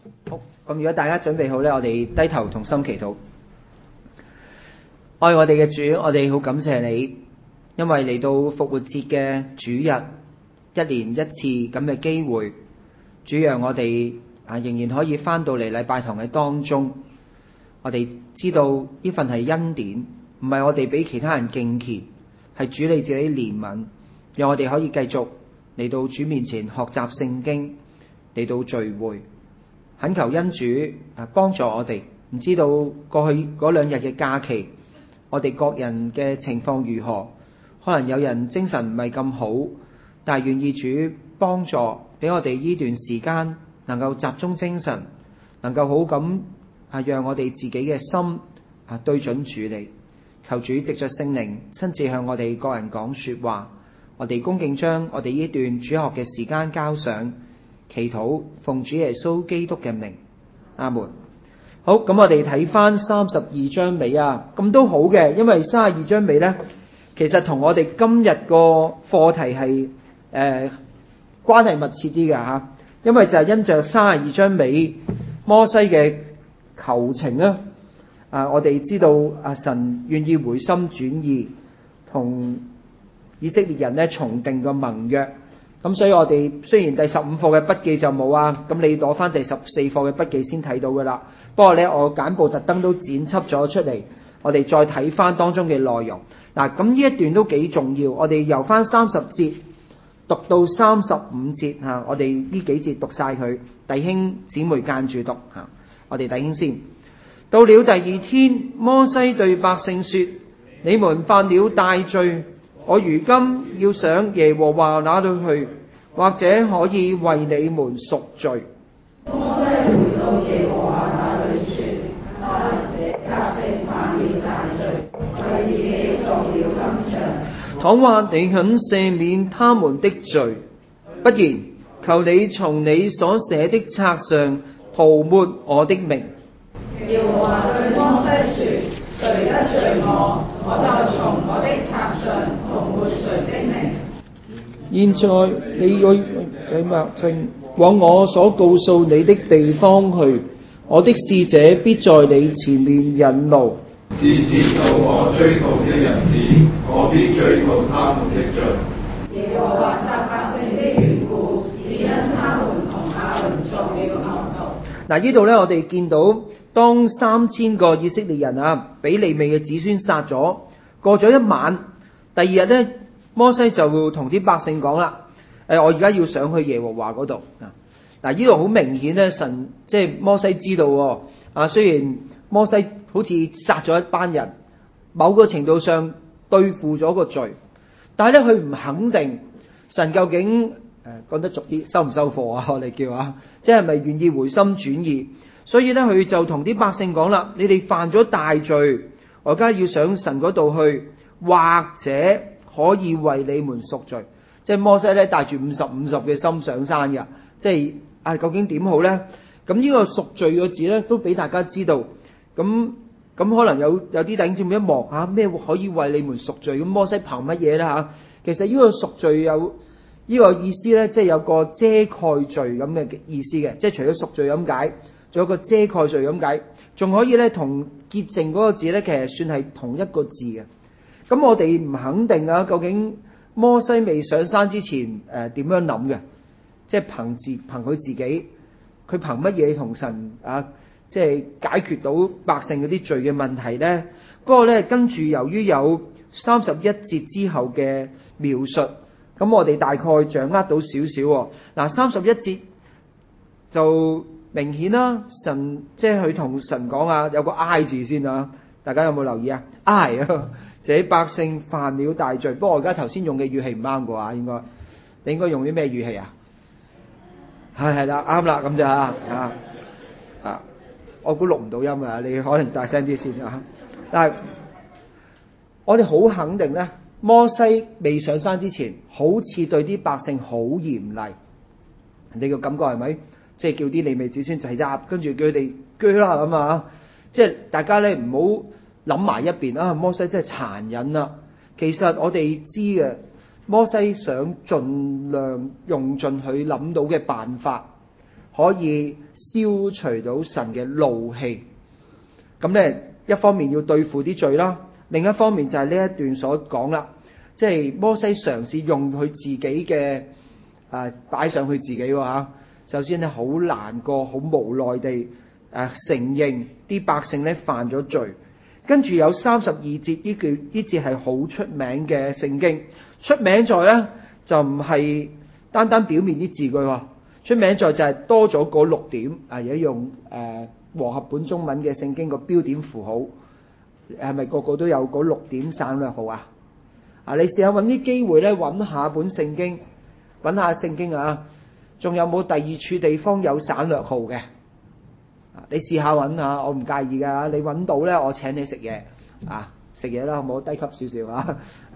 好，咁如果大家準備好呢，我哋低頭同心祈禱。愛我哋嘅主，我哋好感謝你，因為嚟到復活節嘅主日，一年一次咁嘅機會，主讓我哋仍然可以返到嚟禮拜堂嘅當中。我哋知道呢份係恩典，唔係我哋比其他人敬虔，係主你自己憐憫，讓我哋可以繼續嚟到主面前學習聖經，嚟到聚會。懇求恩主幫助我哋。唔知道過去嗰2日嘅假期，我哋各人嘅情況如何？可能有人精神唔係咁好，但係願意主幫助，俾我哋呢段時間能夠集中精神，能夠好咁讓我哋自己嘅心對準主你。求主藉着聖靈親自向我哋個人講說話。我哋恭敬將我哋呢段主學嘅時間交上，祈禱奉主耶穌基督嘅名，阿門。好，咁我哋睇翻32章尾咁都好嘅，因為32章尾呢，其實同我哋今日個課題係關係密切啲嘅因為就係因着32章尾摩西嘅求情啦，我哋知道神願意回心轉意，同以色列人呢重定個盟約。咁所以我哋雖然第15課嘅筆記就冇咁你攞翻第14課嘅筆記先睇到噶啦。不過呢，我簡報特登都剪輯咗出嚟，我哋再睇翻當中嘅內容。咁呢一段都幾重要，我哋由翻30節讀到35節我哋呢幾節讀晒佢，弟兄姊妹間住讀我哋弟兄先。到了第2天，摩西對百姓說：你們犯了大罪，我如今要上耶和華那裏去，或者可以為你們贖罪。 摩西回到耶和華那裏說：這百姓犯了大罪，為自己做了金像。 倘或你肯赦免他們的罪，不然，求你從你所寫的冊上塗抹我的名。 耶和華對摩西說：誰得罪我，我就從我的冊上塗抹誰的名。 現在你要這百姓往我所告訴你的地方去，我的使者必在你前面引路。 是時到我追討的日子，我必追討他們的罪。 耶和華殺百姓的緣故，是因他們同亞倫作了惡道。 呢度呢，我哋見到當3000個以色列人俾利未嘅子孫殺咗，過咗一晚，第2日呢，摩西就同啲百姓講啦：我而家要上去耶和華嗰度。呢度好明顯呢，神即係摩西知道雖然摩西好似殺咗一班人，某個程度上對付咗個罪，但係咧佢唔肯定神究竟講得俗啲收唔收貨我哋叫即係咪願意回心轉意。所以咧佢就同啲百姓講啦：你哋犯咗大罪，我而家要上神嗰度去，或者可以為你們贖罪。即係摩西咧帶住50嘅心上山嘅，即係究竟點好咧？咁呢個贖罪個字咧都俾大家知道。咁可能有啲弟兄姊妹一望咩可以為你們贖罪？咁摩西憑乜嘢咧其實呢個贖罪有呢個意思咧，即係有個遮蓋罪咁嘅意思嘅，即係除咗贖罪咁解，仲有個遮蓋罪咁解，仲可以咧同潔淨嗰個字咧，其實算係同一個字嘅。咁我哋唔肯定究竟摩西未上山之前點樣諗嘅？即係憑佢自己，佢憑乜嘢同神即係解決到百姓嗰啲罪嘅問題呢？不過呢，跟住由於有31節之後嘅描述，咁我哋大概掌握到少少。31節就明顯啦，神即係佢同神講有個哀字先大家有冇留意哀這百姓犯了大罪。不過我而家頭先用嘅語氣唔啱嘅應該你應該用啲咩語氣係啦，啱啦，咁就我估錄唔到音你可能大聲啲先但係我哋好肯定咧，摩西未上山之前，好似對啲百姓好嚴厲。你個感覺係咪？即係叫啲利未子孫齊集，跟住叫佢哋鋸啦咁即係大家咧唔好諗埋一邊摩西真係殘忍啦。其實我哋知嘅，摩西想盡量用盡佢諗到嘅辦法， 可以消除到神嘅怒氣。咁咧一方面要對付啲罪啦，另一方面就係呢一段所講啦，即係摩西嘗試用佢自己嘅擺上去自己喎嚇。首先咧好難過、好無奈地承認啲百姓咧犯咗罪。跟住有32節呢節係好出名嘅聖經，出名在咧就唔係單單表面啲字句喎，出名在就係多咗嗰6點而家用和合本中文嘅聖經個標點符號，係咪個個都有嗰6點省略號啊？你試下揾啲機會咧揾下本聖經，揾下聖經啊，仲有冇第二處地方有省略號嘅？你試下揾下，我唔介意㗎。你揾到咧，我請你食嘢食嘢啦，好冇？低級少少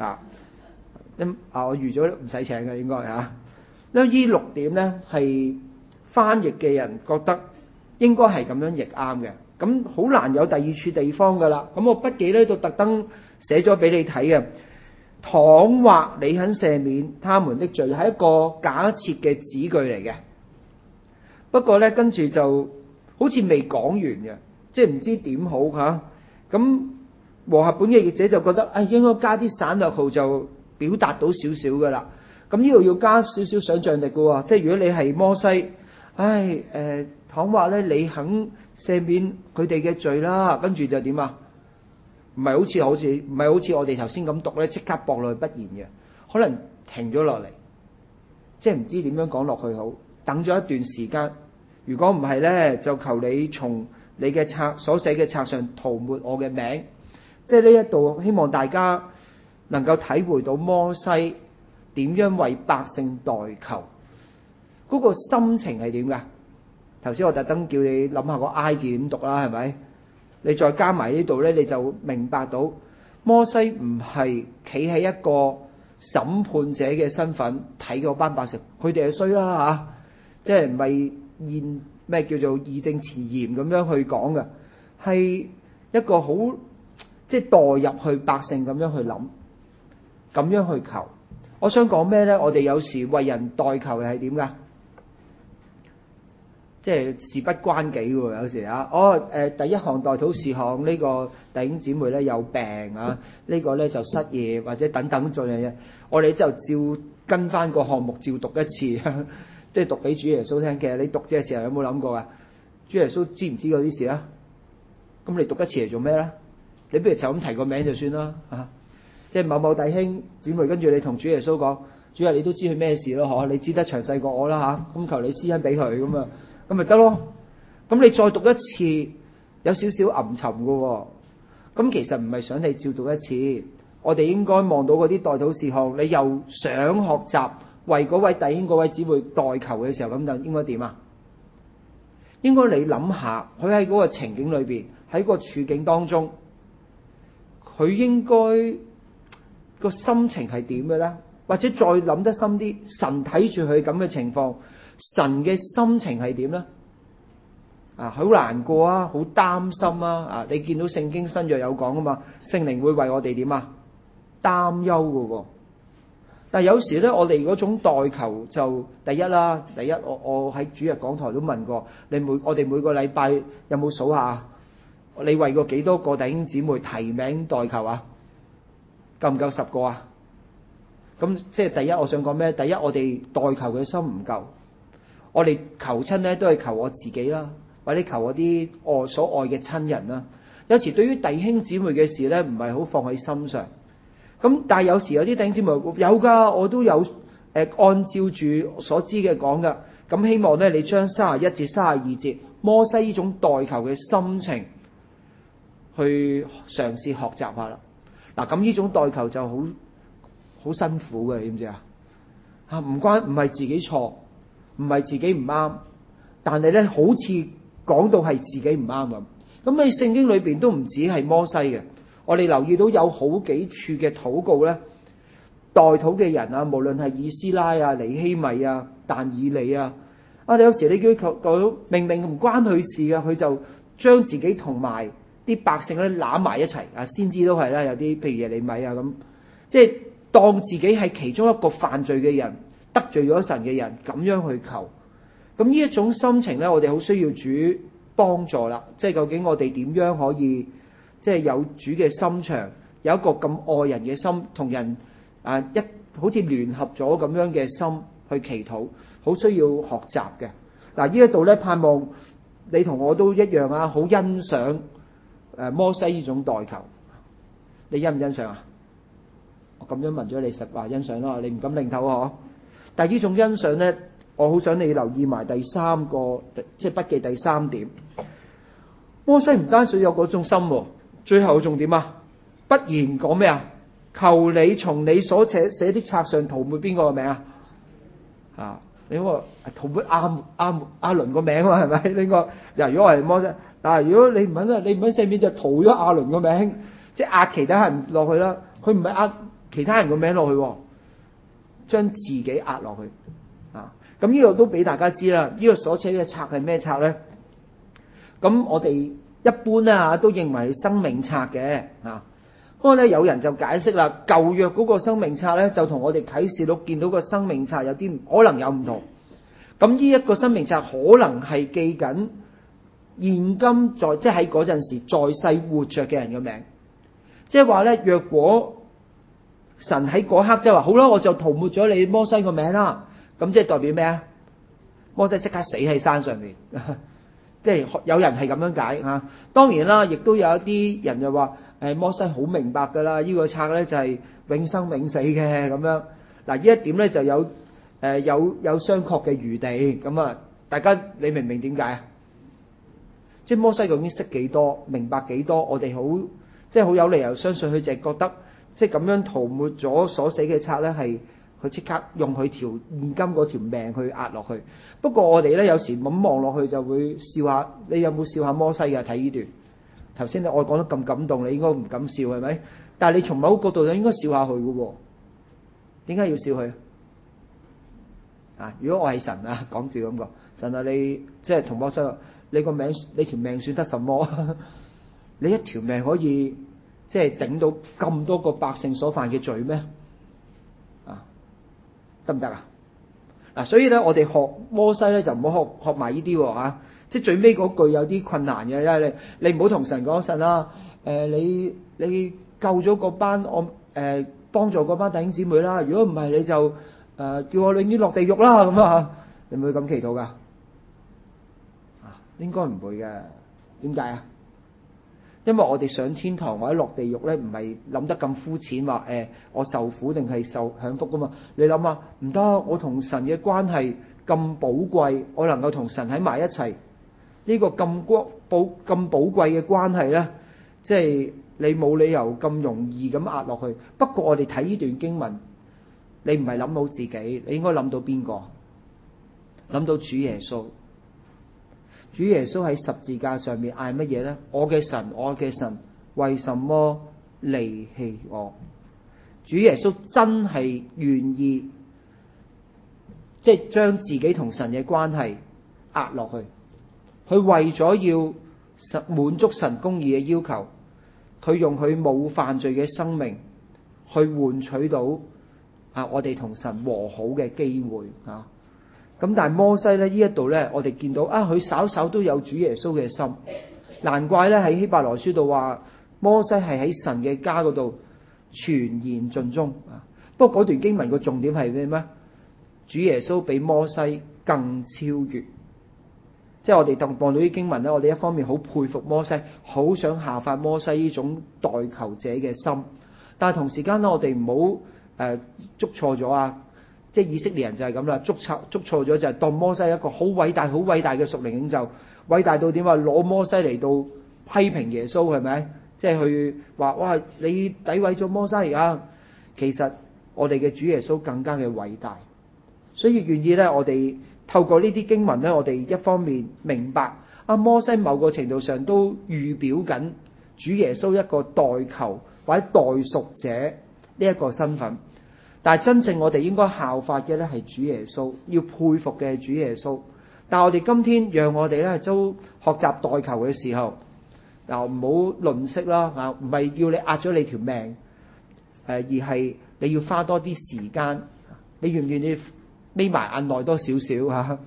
我預咗唔使請嘅應該因為呢6點咧係翻譯嘅人覺得應該係咁樣譯啱嘅，咁好難有第二處地方㗎啦。咁我筆記咧就特登寫咗俾你睇嘅。倘或你肯赦免他們的罪，係一個假設嘅子句嚟嘅。不過咧跟住就好似未講完嘅，即係唔知點好嚇。咁和合本嘅譯者就覺得應該加啲省略號就表達到少少㗎啦。咁呢度要加少少想像力嘅喎，即係如果你係摩西，倘或咧你肯赦免佢哋嘅罪啦，跟住就點啊？唔係好似我哋頭先咁讀咧，即刻駁落去不言嘅，可能停咗落嚟，即係唔知點樣講落去好。等咗一段時間，如果唔係咧，就求你從你嘅冊所寫嘅冊上塗抹我嘅名。即係呢一度希望大家能夠體會到摩西點樣為百姓代求，嗰個心情係點㗎？頭先我特登叫你諗下個 I 字點讀啦，係咪？你再加埋呢度咧，你就明白到摩西唔係企喺一個審判者嘅身份睇嗰班百姓，佢哋係衰啦即係唔係咩叫做義正辭嚴咁樣去講嘅，係一個好即係代入去百姓咁樣去諗，咁樣去求。我想講咩咧？我哋有時為人代求係點㗎？即係事不關己喎，有時第一項代禱事項呢個弟兄姊妹咧有病呢個咧就失業或者等等種樣嘢，我哋就照跟翻個項目照讀一次，即係讀俾主耶穌聽。其實你讀嘅時候有冇諗過啊？主耶穌知唔知嗰啲事啊？咁你讀一次嚟做咩咧？你不如就咁提個名就算啦即係某某弟兄姊妹，跟住你同主耶穌講，主啊，你都知佢咩事咯你知得詳細過我啦咁求你施恩俾佢咁咪得咯。咁你再讀一次有少少吟沉嘅咁其實唔係想你照讀一次，我哋應該望到嗰啲代禱事項，你又想學習為嗰位弟兄嗰位姊妹代求嘅時候，咁就應該點啊？應該你諗下，佢喺嗰個情景裏邊，喺個處境當中，佢應該個心情係點嘅咧？或者再諗得深啲，神睇住佢咁嘅情況，神嘅心情係點咧？好難過好擔心你見到聖經新約有講啊嘛，聖靈會為我哋點啊？擔憂嘅喎。但係有時咧，我哋嗰種代求就第一，我喺主日講台都問過我哋每個禮拜有冇數下？你為過幾多個弟兄姊妹提名代求啊？夠唔夠10個啊？咁即係第一，我想講咩？第一，我哋代求嘅心唔夠，我哋求親咧都係求我自己啦，或者求我啲所愛嘅親人啦。有時對於弟兄姊妹嘅事咧，唔係好放喺心上。咁但係有時有啲弟兄姊妹有㗎，我都有按照住所知嘅講㗎。咁希望咧，你將31至32節摩西呢種代求嘅心情去嘗試學習下啦。嗱，咁呢種代求就好辛苦嘅，你知唔知啊？唔係自己錯，唔係自己唔啱，但係咧好似講到係自己唔啱咁。咁喺聖經裏邊都唔止係摩西嘅，我哋留意到有好幾處嘅禱告咧，代禱嘅人無論係以斯拉尼希米但以理你有時你叫佢明明唔關佢事嘅，佢就將自己同埋啲百姓咧攬埋一齊先知都係啦，有啲譬如耶利米咁，即係當自己係其中一個犯罪嘅人，得罪咗神嘅人，咁樣去求。 咁呢一種心情咧，我哋好需要主幫助啦。即係究竟我哋點樣可以即係有主嘅心腸，有一個咁愛人嘅心，同人好似聯合咗咁樣嘅心去祈禱，好需要學習嘅。嗱，呢一度咧，盼望你同我都一樣啊，好欣賞摩西呢種代求。你欣唔欣賞啊？我咁樣問咗你，實話欣賞啦，你唔敢擰頭嗬。但係呢種欣賞咧，我好想你留意埋第三個，即係筆記第三點。摩西唔單止有嗰種心，最後仲點啊？不然講咩啊？求你從你所寫的冊上塗抹邊個嘅名啊？你話塗抹亞倫個名啊？係咪？呢個嗱，如果我係摩西，嗱，如果你唔肯啊，你唔肯赦免就塗咗亞倫個名，即係壓其他人落去啦。佢唔係壓其他人個名落去，將自己壓落去啊！咁呢個都俾大家知啦。呢個所寫嘅冊係咩冊咧？咁我哋一般咧都認為係生命冊嘅啊。不過咧，有人就解釋啦，舊約嗰個生命冊咧，就同我哋啟示錄見到個生命冊有啲可能有唔同。咁呢一個生命冊可能係記緊現今即係喺嗰陣時在世活着嘅人嘅名。即係話咧，若果神喺嗰刻即係話好啦，我就塗抹咗你摩西個名啦，咁即係代表咩啊？摩西即刻死喺山上面。即係有人係咁樣解嚇，當然啦，亦都有一啲人就話摩西好明白㗎啦，呢個冊咧就係永生永死嘅咁樣。嗱，呢一點咧就有商榷嘅餘地咁啊。大家你明唔明點解啊？即係摩西究竟識幾多，明白幾多？我哋好即係好有理由相信佢就係覺得即係咁樣塗抹咗所寫嘅冊咧係。佢即刻用佢現今嗰條命去壓落去。不過我哋咧有時咁望落去就會笑下。你有冇笑下摩西嘅？睇呢段頭先我講得咁感動，你應該唔敢笑係咪？但係你從某個角度就應該笑下佢嘅喎。點解要笑佢啊？如果我係神啊，講笑咁講，神啊，你即係同摩西話，你個名你條命算得什麼？你一條命可以即係頂到咁多個百姓所犯嘅罪咩？得唔得啊？嗱，所以咧，我哋學摩西咧就唔好學埋呢啲喎。即係最尾嗰句有啲困難嘅，因為你唔好同神講，神啦，你救咗嗰班我幫助嗰班弟兄姊妹啦。如果唔係你就叫我永遠落地獄啦咁啊！你唔會咁祈禱噶？應該唔會嘅。點解啊？因為我哋上天堂或者落地獄咧，唔係諗得咁膚淺話我受苦定係享福噶嘛？你諗下，唔得，我同神嘅關係咁寶貴，我能夠同神喺埋一齊，呢個咁寶貴嘅關係咧，即係你冇理由咁容易咁壓落去。不過我哋睇呢段經文，你唔係諗到自己，你應該諗到邊個？諗到主耶穌。主耶穌喺十字架上面嗌乜嘢呢？我嘅神，我嘅神，為什麼離棄我？主耶穌真係願意，即係將自己同神嘅關係壓落去。佢為咗要滿足神公義嘅要求，佢用佢冇犯罪嘅生命去換取到我哋同神和好嘅機會啊！咁但係摩西咧呢一度咧，我哋見到佢稍稍都有主耶穌嘅心，難怪咧喺希伯來書度話摩西係喺神嘅家嗰度全然盡忠啊。不過嗰段經文個重點係咩？主耶穌比摩西更超越，即係我哋望到啲經文咧，我哋一方面好佩服摩西，好想效法摩西呢種代求者嘅心，但係同時間咧，我哋唔好捉錯咗啊！即係以色列人就係咁啦，捉錯咗就係當摩西一個好偉大嘅屬靈領袖，偉大到點啊？攞摩西嚟到批評耶穌係咪？即係去話哇，你詆毀咗摩西啊！其實我哋嘅主耶穌更加嘅偉大，所以願意咧，我哋透過呢啲經文咧，我哋一方面明白摩西某個程度上都預表緊主耶穌一個代求或者代贖者呢一個身份。但係真正我哋應該效法嘅咧係主耶穌，要佩服嘅係主耶穌。但係我哋今天讓我哋咧都學習代求嘅時候，嗱，唔好吝嗇啦，唔係要你壓咗你條命，而係你要花多啲時間。你願唔願意眯埋眼耐多少少？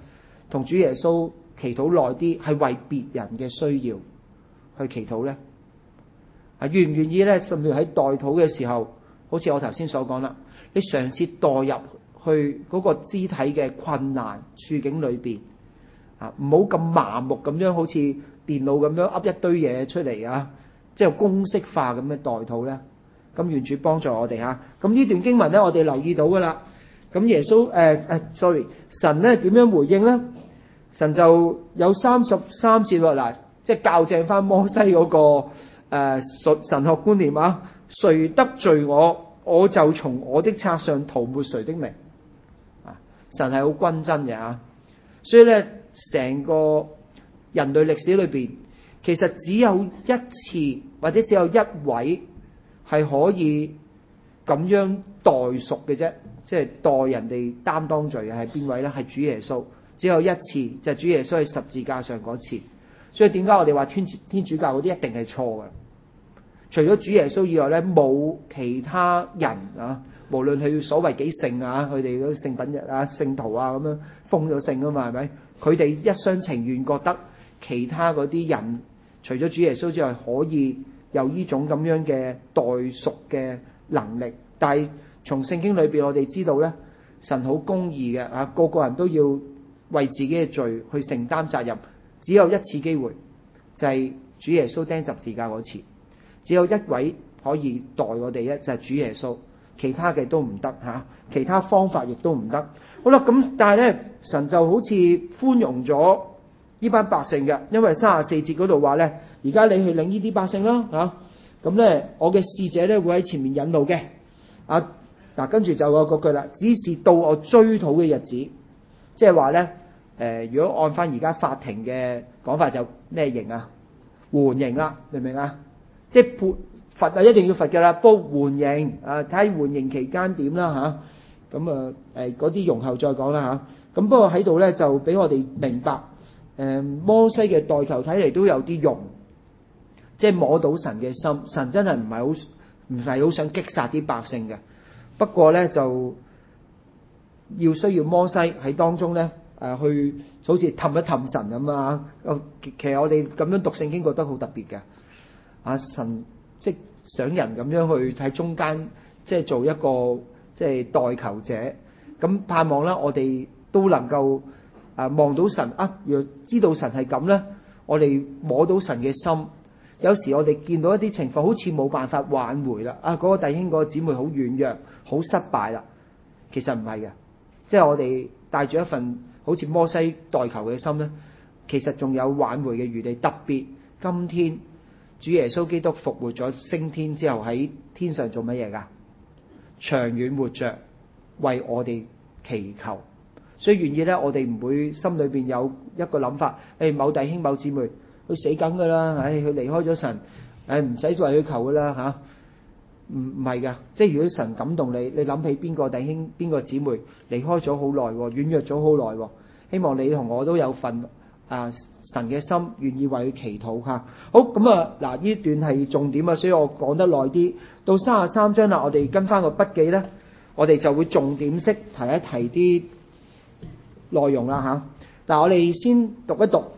同主耶穌祈禱耐啲，係為別人嘅需要去祈禱呢？願唔願意呢？甚至喺代禱嘅時候，好似我頭先所講啦，你嘗試代入去嗰個肢體嘅困難處境裏邊唔好咁麻木咁樣，好似電腦咁樣噏一堆嘢出嚟即係公式化咁嘅代禱呢。咁願主幫助我哋嚇。咁呢段經文呢，我哋留意到噶啦。咁耶穌神呢點樣回應呢？神就有33節嗱，即係校正翻摩西嗰個神學觀念誰得罪我，我就從我的冊上塗抹誰的名。神係好均真嘅所以咧，成個人類歷史裏邊，其實只有一次或者只有一位係可以咁樣代贖嘅啫，即係代人哋擔當罪嘅係邊位呢？係主耶穌，只有一次，就係主耶穌喺十字架上嗰次。所以點解我哋話天主教嗰啲一定係錯嘅？除咗主耶穌以外呢，冇其他人無論佢所謂幾聖佢哋嗰啲聖品日聖徒咁樣封咗聖嘛，係咪？佢哋一廂情願覺得其他嗰啲人除咗主耶穌之外，可以有呢種咁樣嘅代贖嘅能力。但係從聖經裏邊，我哋知道呢，神好公義嘅個個人都要為自己嘅罪去承擔責任。只有一次機會，就係主耶穌釘十字架嗰次。只有一位可以代我哋就係主耶穌，其他嘅都唔得其他方法亦都唔得。好啦，咁但係咧，神就好似寬容咗呢班百姓嘅，因為34節嗰度話咧，而家你去領呢啲百姓啦咁咧，我嘅使者咧會喺前面引路嘅跟住就有嗰句啦，只是到我追討嘅日子，即係話咧如果按翻而家法庭嘅講法就咩刑緩刑啦，明唔明即係罰一定要罰㗎啦，不過緩刑睇下緩刑期間點啦咁嗰啲容後再講啦咁不過喺度咧就俾我哋明白摩西嘅代求睇嚟都有啲用，即係摸到神嘅心，神真係唔係好想擊殺啲百姓嘅，不過咧就需要摩西喺當中咧去好似氹一氹神咁其實我哋咁樣讀聖經覺得好特別嘅。神即係想人咁樣去喺中間，即係做一個即係代求者，咁盼望啦，我哋都能夠望到神若知道神係咁咧，我哋摸到神嘅心。有時我哋見到一啲情況，好似冇辦法挽回啦，嗰個弟兄嗰個姊妹好軟弱，好失敗啦。其實唔係嘅，即係我哋帶住一份好似摩西代求嘅心咧，其實仲有挽回嘅餘地。特別今天。主耶穌基督復活咗升天之後喺天上做乜嘢㗎？長遠活着為我哋祈求，所以願意咧，我哋唔會心裏邊有一個諗法，某弟兄某姊妹佢死梗㗎啦，佢離開咗神，唔使再為佢求㗎啦唔係㗎，即係如果神感動你，你諗起邊個弟兄邊個姊妹離開咗好耐，軟弱咗好耐，希望你同我都有份。神嘅心願意為佢祈禱好咁嗱，呢段係重點所以我講得耐啲。到33章啦，我哋跟翻個筆記咧，我哋就會重點式提一提啲內容啦嗱，我哋先讀一讀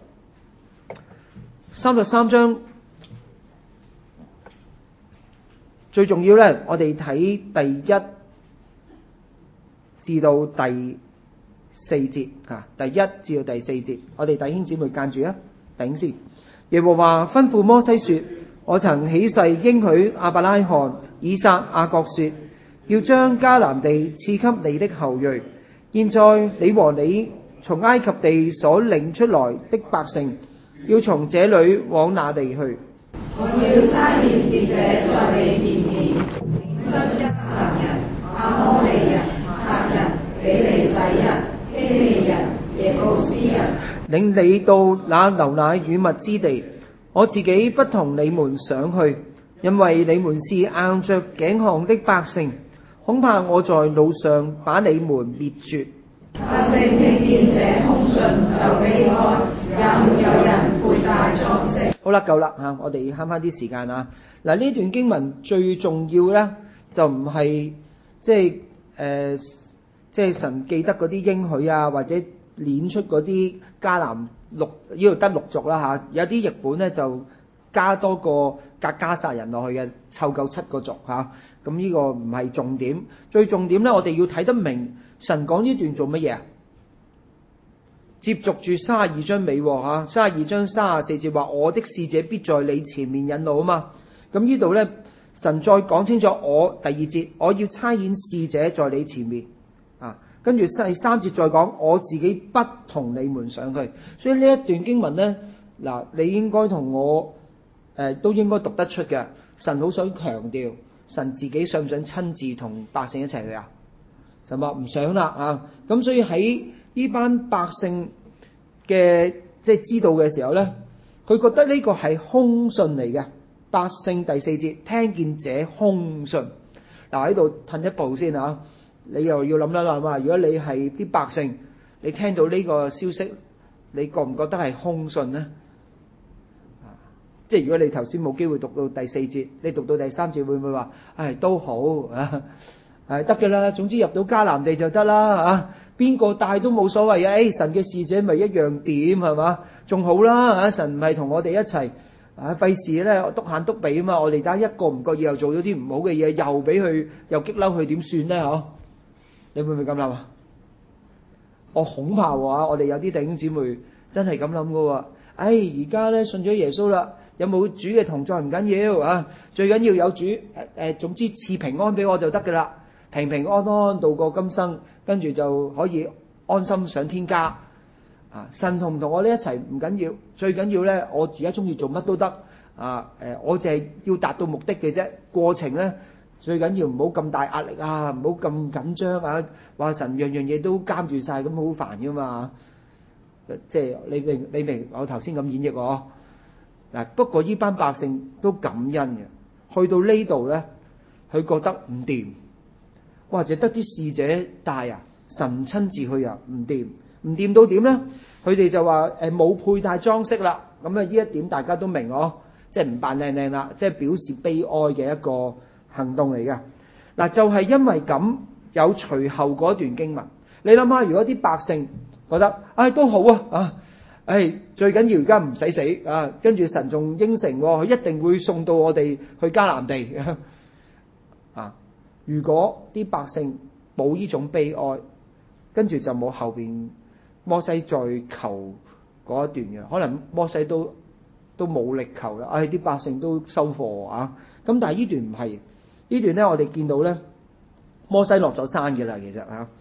33章，最重要咧，我哋睇第1至到第4節第1至到第4節，我哋弟兄姊妹間住弟兄先。耶和華吩咐摩西說：我曾起誓應許亞伯拉罕、以撒、雅各說，要將迦南地賜給你的後裔。現在你和你從埃及地所領出來的百姓，要從這裏往那地去。 我要差遣使者在你前面，領出迦南人、亞摩利人、赫人、比利洗人、希利人、耶布斯人， 領你到那流奶與蜜之地。我自己不同你們上去，因為你們是硬着頸項的百姓，恐怕我在路上把你們滅絕。 百姓聽見這通訊就避開，也沒有人背帶裝飾。 好啦，夠啦我哋慳翻啲時間嗱，呢段經文最重要咧，就唔係即係神記得嗰啲應許或者攆出嗰啲迦南呢度得6族啦嚇，有啲譯本咧就加多個格加撒人落去嘅，湊夠7個族嚇。咁呢個唔係重點，最重點咧，我哋要睇得明神講呢段做乜嘢啊？接續住32章尾喎嚇，32章34節話：我的使者必在你前面引路啊嘛。咁呢度咧，神再講清楚第2節，我要差遣使者在你前面啊。跟住第3節再講，我自己不同你們上去。所以呢一段經文咧，嗱，你應該同我都應該讀得出嘅。神好想強調，神自己想唔想親自同百姓一齊去啊？神話唔想啦啊！咁所以喺呢班百姓嘅即係知道嘅時候咧，佢覺得呢個係空信嚟嘅。百姓第4節聽見這空信，嗱喺度褪一步先啊！你又要諗一諗啊！如果你係啲百姓，你聽到呢個消息，你覺唔覺得係空信呢？即係如果你頭先冇機會讀到第4節，你讀到第3節會唔會話都好啊？得嘅啦，總之入到迦南地就得啦啊！邊個帶都冇所謂啊！神嘅使者咪一樣點係嘛？仲好啦啊！神唔係同我哋一齊費事咧篤眼篤鼻啊嘛！我哋打一個唔覺意又做咗啲唔好嘅嘢，又俾佢又激嬲佢，點算咧？嗬？你會唔會咁諗啊？我恐怕我哋有啲弟兄姊妹真係咁諗噶喎！而家咧信咗耶穌啦，有冇主嘅同在唔緊要啊，最緊要有主總之賜平安俾我就得噶啦，平平安安度過今生，跟住就可以安心上天家啊！神同唔同我呢一齊唔緊要，最緊要咧我而家中意做乜都得啊！我淨係要達到目的嘅啫，過程咧最緊要唔好咁大壓力啊，唔好咁緊張啊！話神樣樣嘢都監住晒，咁好煩噶嘛！即係你明我頭先咁演繹喎。嗱，不過呢班百姓都感恩嘅，去到呢度咧，佢覺得唔掂，或者得啲使者帶啊，神親自去啊，唔掂到點咧？佢哋就話冇佩戴裝飾啦，咁啊呢一點大家都明即係唔扮靚靚啦，即係表示悲哀嘅一個行動嚟嘅。嗱，就係因為咁有隨後嗰段經文，你諗下，如果啲百姓覺得都好啊，最緊要而家唔使死啊，跟住神仲應承佢一定會送到我哋去迦南地啊。如果啲百姓冇呢種悲哀，跟住就冇後邊摩西再求嗰一段嘅，可能摩西都冇力求啦。啲百姓都收貨啊。咁但係呢段唔係，呢段咧我哋見到咧，摩西落咗山嘅啦，其實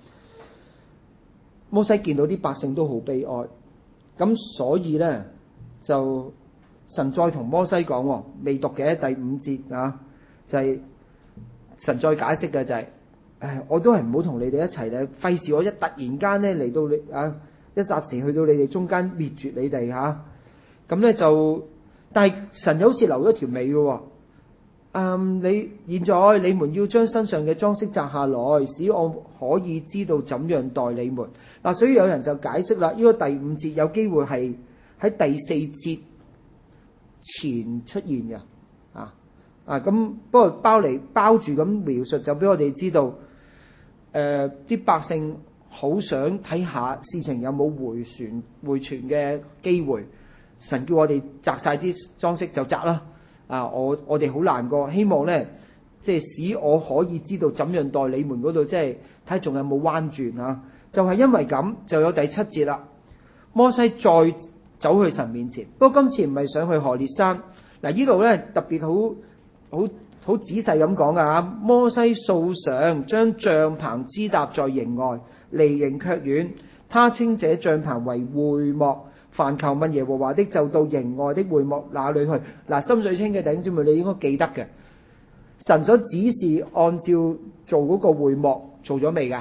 摩西見到啲百姓都好悲哀。咁所以咧就神再同摩西講，未讀嘅第5節啊，就係神再解釋嘅就係，我都係唔好同你哋一齊咧，費事我一突然間咧嚟到你一霎時去到你哋中間滅絕你哋嚇。咁咧就，但係神又好似留咗條尾嘅。現在你們要將身上嘅裝飾摘下來，使我可以知道怎樣待你們。所以有人就解釋啦，呢個第5節有機會係喺第4節前出現嘅。咁不過包住咁描述，就俾我哋知道，啲百姓好想睇下事情有冇回傳嘅機會。神叫我哋摘晒啲裝飾就摘啦。我哋好難過，希望咧即係使我可以知道怎樣待你們嗰度，即係睇仲有冇彎轉啊！就係因為咁，就有第7節啦。摩西再走去神面前，不過今次唔係上去何烈山。呢度咧特別好仔細咁講噶。摩西素上將帳篷支搭在營外，離營卻遠。他稱這帳篷為會幕。凡求問耶和華的，就到營外的會幕那裏去。深水清嘅弟兄姊妹，你應該記得嘅，神所指示按照做嗰個會幕做咗未㗎？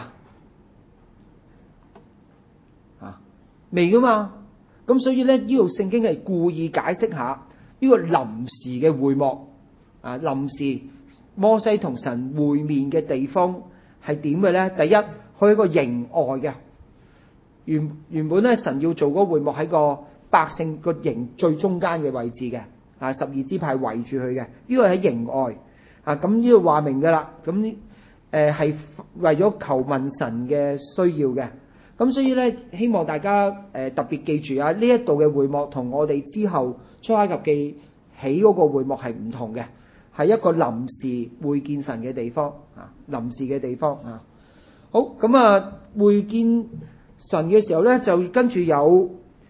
未㗎嘛。咁所以咧呢度聖經係故意解釋下呢個臨時嘅會幕臨時摩西同神會面嘅地方係點嘅咧？第一，去一個營外嘅。原本咧神要做嗰個會幕喺個百姓個營最中間嘅位置嘅，12支派圍住佢嘅，呢個喺營外咁呢度話明㗎啦。咁係為咗求問神嘅需要嘅。 咁所以咧，希望大家特別記住啊，呢一度嘅會幕同我哋之後出埃及記起嗰個會幕係唔同嘅，係一個臨時會見神嘅地方啊，臨時嘅地方啊。好，咁啊，會見神嘅時候咧，就跟住有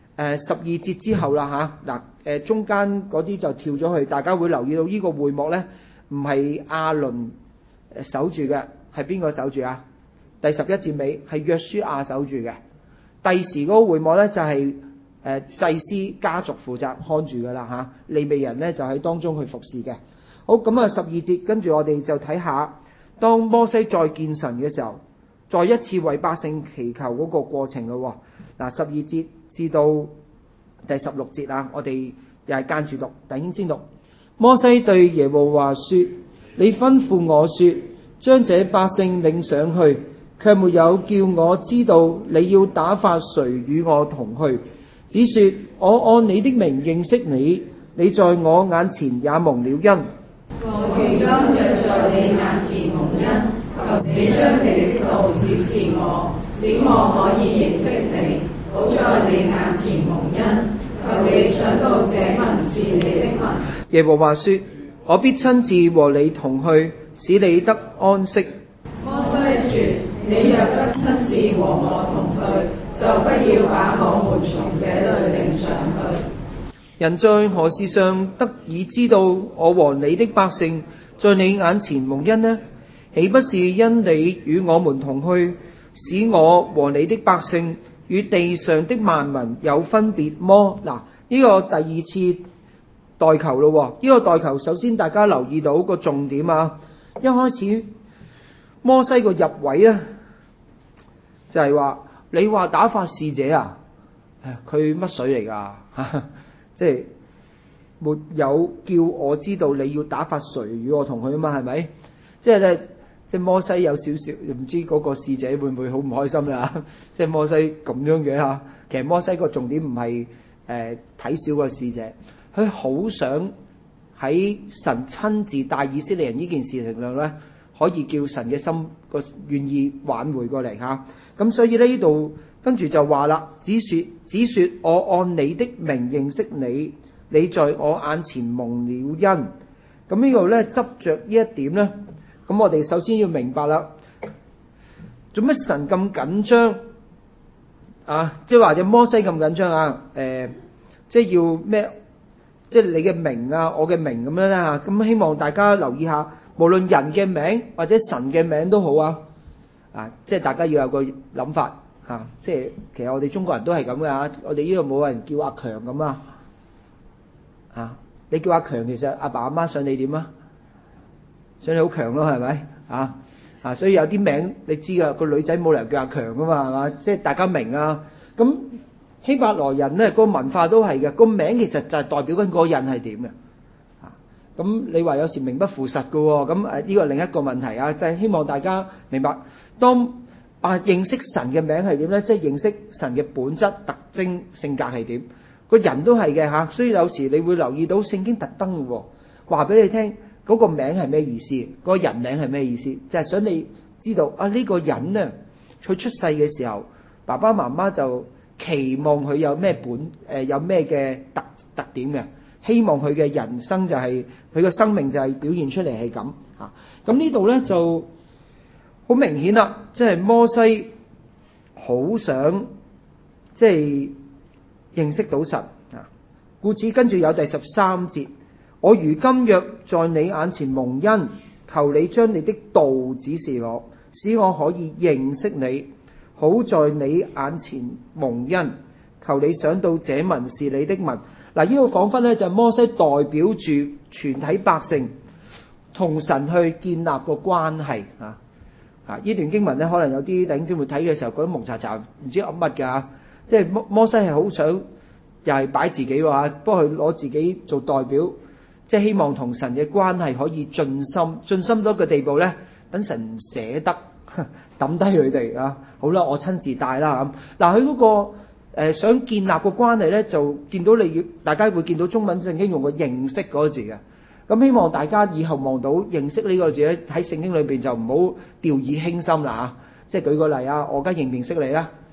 12節之後啦嚇，嗱中間嗰啲就跳咗去，大家會留意到呢個會幕咧，唔係亞倫守住嘅，係邊個守住啊？第11節尾係約書亞守住嘅。第時嗰個會幕咧就係祭司家族負責看住㗎啦嚇，利未人咧就喺當中去服侍嘅。好，咁啊12節，跟住我哋就睇下，當摩西再見神嘅時候，再一次為百姓祈求嗰個過程咯。嗱12節至到第16節啊，我哋又係間住讀，弟兄先讀。摩西對耶和華說：你吩咐我說，將這百姓領上去，卻沒有叫我知道你要打發誰與我同去，只說我按你的名認識你，你在我眼前也蒙了恩。 我如今若在你眼前蒙恩，求你將你的道指示我，使我可以認識你，好在你眼前蒙恩。求你想到這民是你的民。 耶和華說：我必親自和你同去，使你得安息。 摩西說：你若不親自和我同去，就不要把我們從這裏領上去。 人在何事上得以知道我和你的百姓在你眼前蒙恩呢？豈不是因你與我們同去，使我和你的百姓與地上的萬民有分別麼？嗱，呢個第二次代求咯。呢個代求首先大家留意到個重點啊，一開始摩西個入位咧就係話，你話打發使者啊，佢乜水嚟㗎？即係沒有叫我知道你要打發誰與我同去啊嘛，係咪？即係咧，即係摩西有少少唔知嗰個使者會唔會好唔開心啦？即係摩西咁樣嘅嚇，其實摩西個重點唔係睇小個使者，佢好想喺神親自帶以色列人呢件事情上咧，可以叫神嘅心個願意挽回過嚟嚇。咁所以呢度跟住就話啦，只說我按你的名認識你，你在我眼前蒙了恩。咁呢度咧執着呢一點咧，咁我哋首先要明白啦，做乜神咁緊張啊？即係話隻摩西咁緊張啊？即係要咩？即係你嘅名啊，我嘅名咁樣咧嚇。咁希望大家留意下，無論人嘅名或者神嘅名都好啊。即係大家要有個諗法嚇。即係其實我哋中國人都係咁嘅嚇。我哋呢度冇人叫阿強咁啊。你叫阿強，其實阿爸阿媽想你點啊？想你好強咯，係咪啊？所以有啲名你知噶，個女仔冇理由叫阿強噶嘛，係嘛？即係大家明啊。咁希伯來人咧個文化都係嘅，個名其實就係代表緊嗰個人係點嘅。咁你話有時名不符實噶喎，咁呢個另一個問題啊，就係希望大家明白，當認識神嘅名係點咧，即係認識神嘅本質、特徵、性格係點，個人都係嘅嚇。所以有時你會留意到聖經特登喎，話俾你聽嗰個名係咩意思，嗰個人名係咩意思，就係想你知道呢個人咧，佢出世嘅時候，爸爸媽媽就期望佢有咩有咩嘅特點嘅。希望佢嘅人生就係佢嘅生命就係表現出嚟係咁嚇。咁呢度咧就好明顯啦，即係摩西好想即係認識到神啊。故此跟住有第13節，我如今若在你眼前蒙恩，求你將你的道指示我，使我可以認識你，好在你眼前蒙恩。求你想到這民是你的民。嗱，呢個彷彿咧就係摩西代表住全體百姓同神去建立個關係啊！呢段經文咧，可能有啲弟兄姊妹睇嘅時候覺得蒙查查，唔知噏乜㗎。即係摩西係好想又係擺自己喎，幫佢攞自己做代表，即係希望同神嘅關係可以進深到一個地步咧，等神唔捨得抌低佢哋啊！好啦，我親自帶啦咁。嗱，佢嗰個。想建立個關係咧，就見到大家會見到中文聖經用個認識嗰個字嘅。咁希望大家以後望到認識呢個字咧，喺聖經裏邊就唔好掉以輕心啦嚇。即係舉個例啊，我而家認唔認識你啦？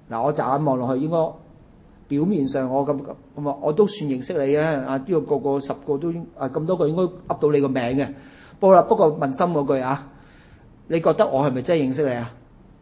嗱，我乍眼望落去應該表面上我咁我都算認識你嘅，啊呢個個10個都咁多個應該噏到你個名嘅。不過問心嗰句啊，你覺得我係咪真係認識你啊？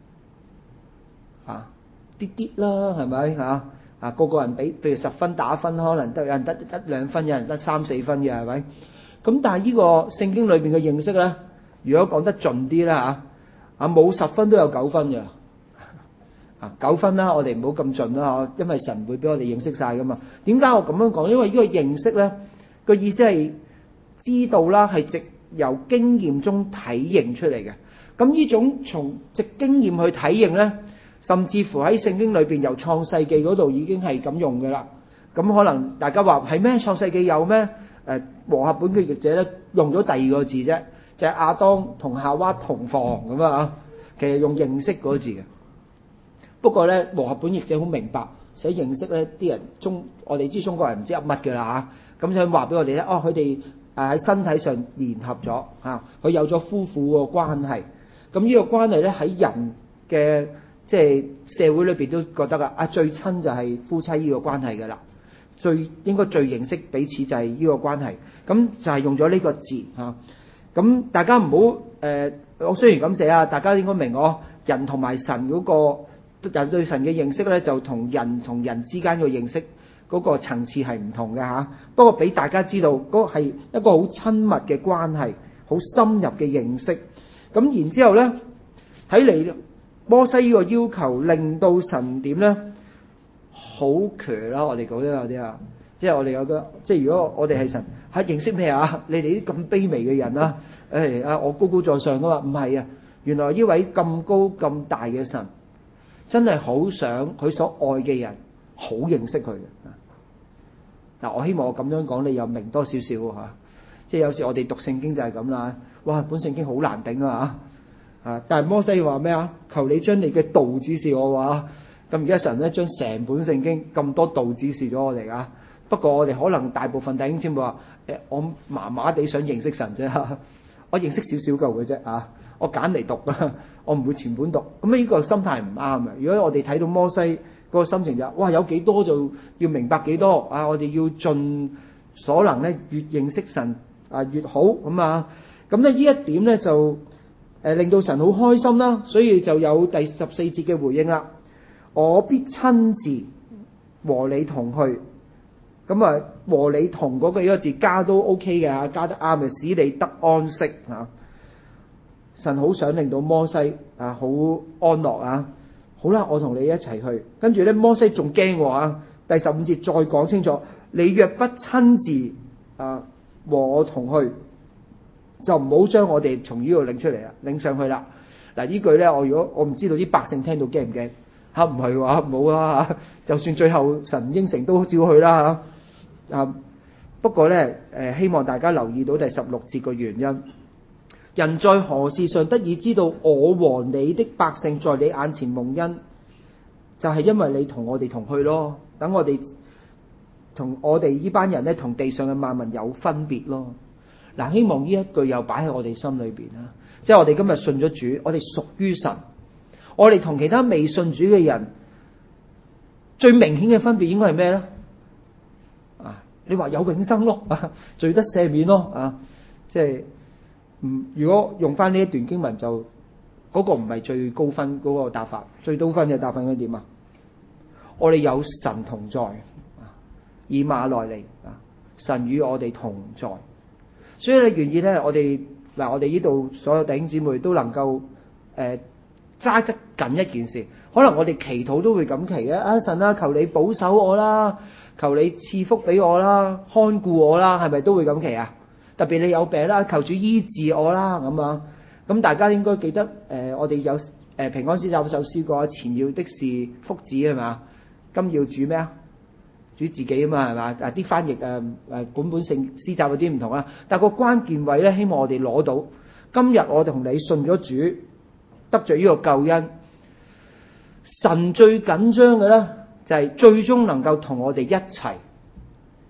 啊啲啲啦，係咪嚇？個個人俾譬如10分打分，可能有人得2分，有人得3、4分嘅，係咪？咁但係呢個聖經裏邊嘅認識咧，如果講得盡啲啦嚇，冇10分都有9分嘅。9分啦，我哋唔好咁盡啦，因為神會俾我哋認識晒噶嘛。點解我咁樣講？因為呢個認識咧個意思係知道啦，係藉由經驗中體認出嚟嘅。咁呢種從藉經驗去體認咧，甚至乎喺聖經裏邊由創世記嗰度已經係咁用噶啦。咁可能大家話係咩？創世記有咩？和合本嘅譯者咧用咗第2個字啫，就係亞當同夏娃同房咁啊。其實用認識嗰個字嘅。不過咧，和合本譯者好明白寫認識咧，啲人我哋知中國人唔知噏乜嘅啦嚇。咁想話俾我哋咧，佢哋喺身體上聯合咗嚇，佢有咗夫婦個關係。咁呢個關係咧喺人嘅即係社會裏邊都覺得最親就係夫妻呢個關係嘅啦，應該最認識彼此就係呢個關係。咁就係用咗呢個字嚇。咁大家唔好我雖然咁寫大家應該明人同埋神嗰個。人對神嘅認識咧，就同人之間嘅認識嗰個層次係唔同嘅嚇。不過俾大家知道，嗰個係一個好親密嘅關係，好深入嘅認識。咁然之後咧，睇嚟摩西呢個要求令到神點咧？好強啦！我哋覺得有啲即係我哋有個即係如果我哋係神認識咩啊？你哋啲咁卑微嘅人啊，我高高在上噶嘛？唔係啊！原來呢位咁高咁大嘅神。真係好想佢所愛嘅人好認識佢嘅。嗱，我希望我咁樣講，你又明多少少嚇。即係有時我哋讀聖經就係咁啦。哇，本聖經好難頂啊嚇。但係摩西話咩啊？求你將你嘅道指示我話。咁而家神咧將成本聖經咁多道指示咗我哋啊。不過我哋可能大部分弟兄姊妹話我麻麻地想認識神啫。我認識少少夠嘅啫啊。我揀嚟讀啊，我唔會全本讀。咁呢個心態唔啱嘅。如果我哋睇到摩西嗰個心情就哇，有幾多就要明白幾多啊！我哋要盡所能咧，越認識神越好咁啊。咁咧呢一點咧就令到神好開心啦。所以就有第14節嘅回應啦。我必親自和你同去。咁和你同嗰個字加都 OK 嘅，加得啱嘅，使你得安息啊。神好想令到摩西好安樂啊！好啦，我同你一齊去。跟住咧，摩西仲驚第15節再講清楚，你若不親自和我同去，就唔好將我哋從呢度領出嚟啦，領上去啦。嗱呢句咧，如果我唔知道啲百姓聽到驚唔驚？唔係話冇啊！就算最後神應承都照去啦嚇。不過咧希望大家留意到第16節嘅原因。人在何事上得以知道我和你的百姓在你眼前蒙恩，就係因為你同我哋同去咯。等我哋同我哋呢班人咧，同地上嘅萬民有分別咯。嗱，希望呢一句又擺喺我哋心裏邊啦。即係我哋今日信咗主，我哋屬於神，我哋同其他未信主嘅人最明顯嘅分別應該係咩咧？你話有永生咯，罪得赦免咯，即係。如果用翻呢一段經文就嗰個唔係最高分嗰個答法，最高分嘅答法應該點啊？我哋有神同在，以馬內利神與我哋同在，所以你願意咧，我哋呢度所有弟兄姊妹都能夠揸得緊一件事。可能我哋祈禱都會咁祈嘅，神啊，求你保守我啦，求你賜福俾我啦，看顧我啦，係咪都會咁祈啊？特別你有病啦，求主醫治我啦咁啊！咁大家應該記得我哋有平安詩集有首詩歌，前要的是福祉係嘛？今要主咩啊？主自己啊嘛係嘛？啲翻譯本性詩集有啲唔同啦，但個關鍵位咧，希望我哋攞到。今日我哋同你信咗主，得著呢個救恩，神最緊張嘅咧就係最終能夠同我哋一齊。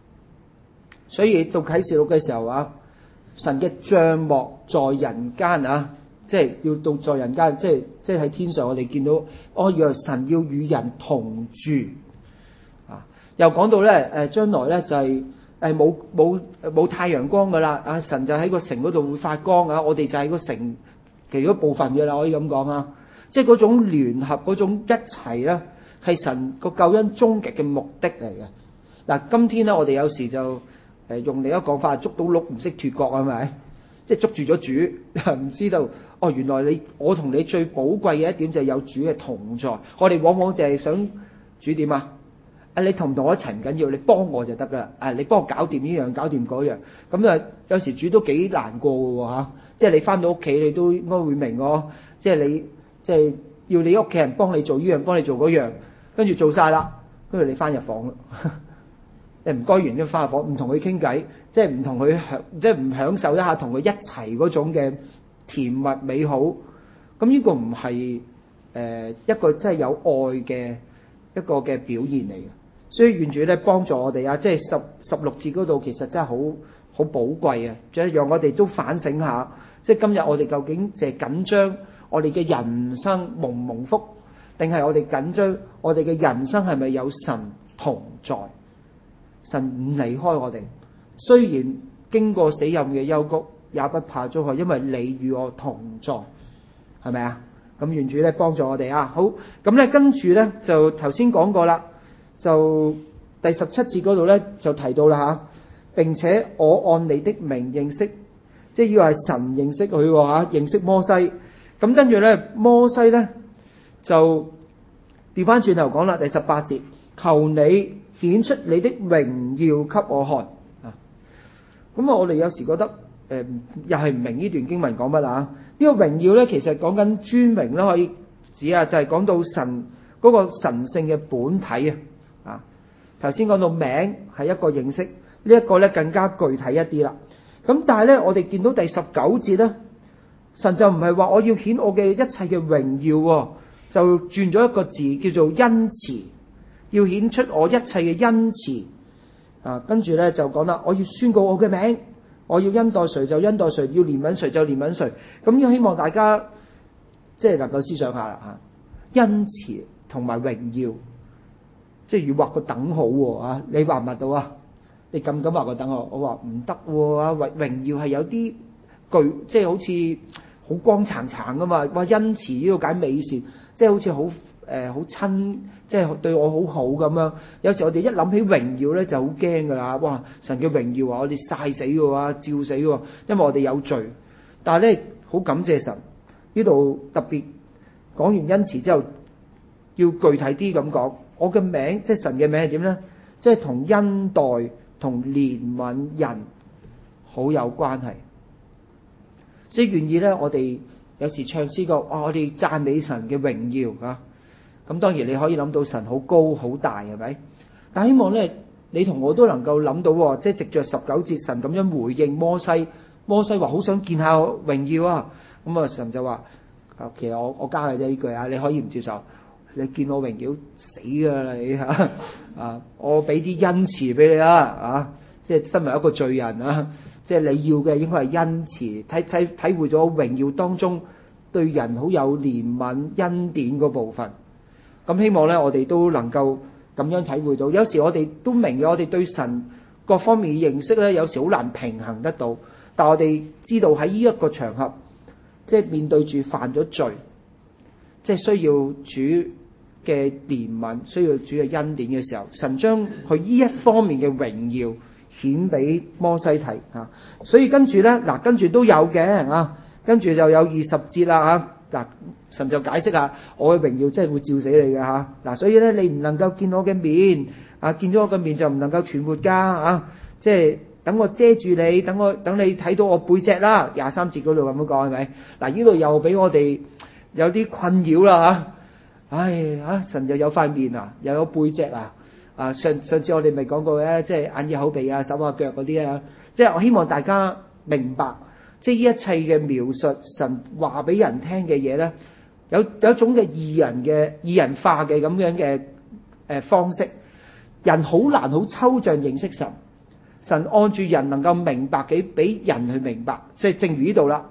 所以到啟示錄嘅時候神嘅帳幕在人間即係要到在人間，即係喺天上，我哋見到原來神要與人同住啊！又講到咧將來咧就係冇太陽光噶啦，啊神就喺個城嗰度會發光啊！我哋就係個城其中一部分嘅啦，可以咁講啊！即係嗰種聯合嗰種一齊咧，係神個救恩終極嘅目的嚟嘅。嗱，今天咧我哋有時就用另一個講法，捉到鹿唔識脫角係咪？即係捉住咗主，唔知道原來我同你最寶貴嘅一點就係有主嘅同在。我哋往往就係想主點啊？你同唔同我一齊唔緊要，你幫我就得噶啦。你幫我搞掂呢樣，搞掂嗰樣。咁啊，有時主都幾難過嘅喎嚇。即係你翻到屋企，你都應該會明喎。即係你即係要你屋企人幫你做呢樣，幫你做嗰樣，跟住做晒啦，跟住你翻入房啦。你唔該完都翻入房，唔同佢傾偈，即係唔同佢即係唔享受一下同佢一齊嗰種嘅甜蜜美好。咁呢個唔係一個真係有愛嘅一個嘅表現嚟嘅。所以願主咧幫助我哋啊！即係16節嗰度其實真係好寶貴啊！即係讓我哋都反省下，即係今日我哋究竟淨係緊張我哋嘅人生蒙唔蒙福，定係我哋緊張我哋嘅人生係咪有神同在？神唔離開我哋，雖然經過死蔭嘅幽谷，也不怕遭害，因為你與我同在，係咪啊？咁願主咧幫助我哋啊！好，咁咧跟住咧就頭先講過啦，就第17節嗰度咧就提到啦嚇，並且我按你的名認識，即係要係神認識佢嚇，認識摩西。咁跟住咧摩西咧就調翻轉頭講啦，第18節，求你顯出你的榮耀給我看啊！咁我哋有時覺得又係唔明呢段經文講乜啊？呢個榮耀咧其實講緊尊榮啦，可以指啊，就係講到神嗰個神聖嘅本體啊！啊，頭先講到名係一個認識，呢一個咧更加具體一啲啦。咁但係咧，我哋見到第19節咧，神就唔係話我要顯我嘅一切嘅榮耀，就轉咗一個字叫做恩慈，要顯出我一切嘅恩慈啊。跟住咧就講啦，我要宣告我嘅名，我要恩待誰就恩待誰，要憐憫誰就憐憫誰。咁要希望大家即係能夠思想下啦嚇，恩慈同埋榮耀。即係要畫個等號喎啊！你畫唔畫到啊？你敢唔敢畫個等號？我話唔得喎啊！榮耀係有啲即係好似好光燦燦噶嘛。哇！恩慈呢個解美善，即係好似好親，即係對我好好咁樣。有時我哋一諗起榮耀咧就好驚噶啦！哇！神嘅榮耀啊，我哋曬死嘅喎，照死嘅喎，因為我哋有罪。但係咧好感謝神，呢度特別講完恩慈之後，要具體啲咁講。我嘅名，即係神嘅名係點咧？即係同恩待、同憐憫人好有關係。即係願意咧，我哋有時唱詩歌，我哋讚美神嘅榮耀啊！咁當然你可以諗到神好高好大，係咪？但希望咧，你同我都能夠諗到，即係藉着19節神咁樣回應摩西。摩西話好想見下榮耀啊！咁啊，神就話：其實我加嘅啫呢句啊，你可以唔接受。你見我榮耀死㗎你嚇啊！我俾啲恩慈俾你啦啊！即係身為一個罪人啊，即係你要嘅應該係恩慈，體會咗榮耀當中對人好有憐憫恩典嗰部分。咁希望咧，我哋都能夠咁樣體會到。有時我哋都明嘅，我哋對神各方面嘅認識咧，有時好難平衡得到。但我哋知道喺呢一個場合，即係面對住犯咗罪，即係需要主嘅憐憫，需要主嘅恩典嘅時候，神將佢呢一方面嘅榮耀顯俾摩西睇啊。所以跟住咧，跟住都有嘅啊，跟住就有20節啦嚇。神就解釋下，我嘅榮耀真係會照死你嘅嚇。所以咧你唔能夠見我嘅面啊，見咗我嘅面就唔能夠存活㗎啊。即係等我遮住你，等你睇到我背脊啦。23節嗰度咁樣講係咪？呢度又俾我哋有啲困擾啦嚇。神又有塊面啊，又有背脊啊！上次我哋咪講過嘅，即係眼耳口鼻啊、手啊腳嗰啲啊，即係我希望大家明白，即係呢一切嘅描述，神話俾人聽嘅嘢咧，有一種嘅異人化嘅咁樣嘅方式，人好難好抽象認識神，神按住人能夠明白嘅俾人去明白，即係正如呢度啦，